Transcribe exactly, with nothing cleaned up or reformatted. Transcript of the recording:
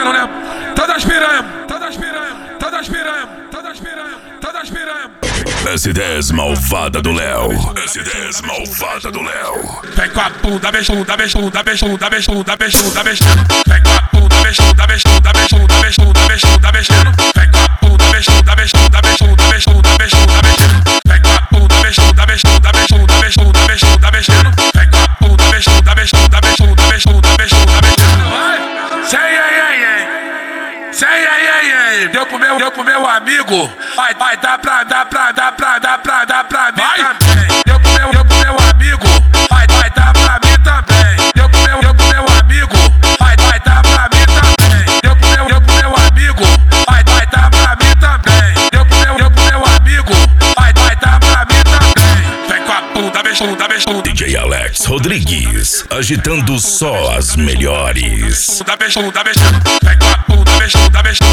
fudendo, né? Todas piranha, todas piranha, todas piranha, todas piranha, todas piranha. S dez malvada do Léo. S dez malvada do Léo. Vem com a bunda, beijuda, beijuda, beijuda, beijuda, beijuda, beijuda. Vem com a bunda, beijuda, beijuda, beijuda, beijuda, beijuda, beijuda. Vem com a bunda, beijuda, beijuda, beijuda, beijuda, beijuda, beijuda. Vem com a bunda, beijuda, beijuda, beijuda, beijuda, beijuda, beijuda. Vem com a bunda, beijuda, beijuda, beijuda, beijuda, beijuda, beijuda. Sei, ei, ei, ei. Sei, ei, ei, ei. Deu pro meu, deu pro meu amigo. Vai, vai, dá pra, dá pra, dá pra, dá pra, dá pra mim também. Deu pro meu, deu pro meu amigo. Vai, vai, dá pra mim também. Deu pro meu, deu pro meu amigo. Vai, vai, dá pra mim também. Deu pro meu, deu pro meu amigo. Vai, vai, dá pra mim também. Deu pro meu, deu pro meu amigo. Vai, vai, dá pra mim também. Vem com a bunda, beijuda, beijuda. D J Alex Rodrigues, agitando só as melhores. Beijuda, beijuda, beijuda. Vem com a bunda, beijuda, beijuda.